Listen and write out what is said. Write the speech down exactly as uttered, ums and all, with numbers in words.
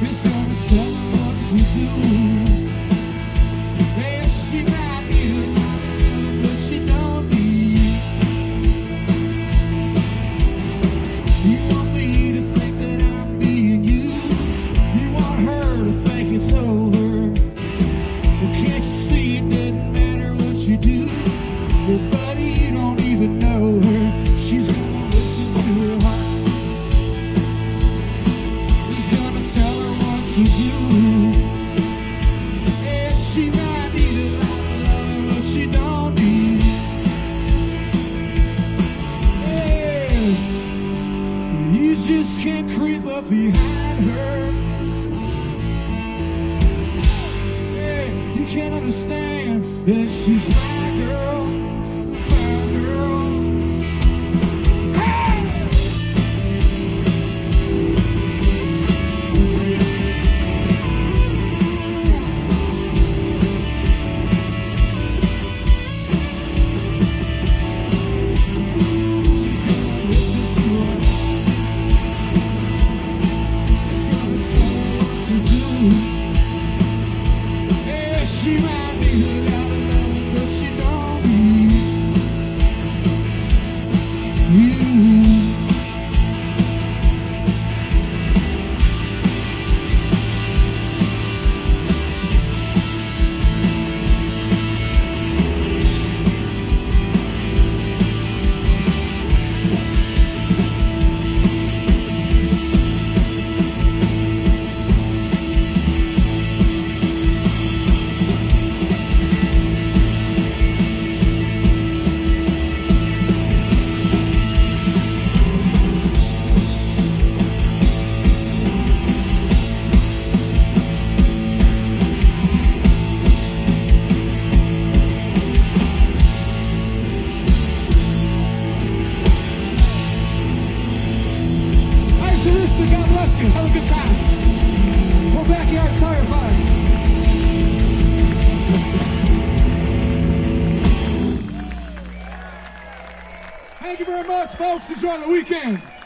It's gonna tell her what to do. Yeah, she might need a lot of love, but she don't need. You want me to think that I'm being used. You want her to think it's over. Well, can't you see it doesn't matter what you do? Well, buddy, you don't even know her. She's gonna listen to her heart. It's gonna tell her what to do. Yeah, she might need a lot of loving, but she don't need. Yeah, you just can't creep up behind her. Yeah, you can't understand that she's my girl, my girl. Hey! She's gonna listen to her. It's gonna tell her what to do. Yeah, she might need a lot of loving, but she don't need you. God bless you. Have a good time. We're Backyard Tire Fire. Thank you very much, folks. Enjoy the weekend.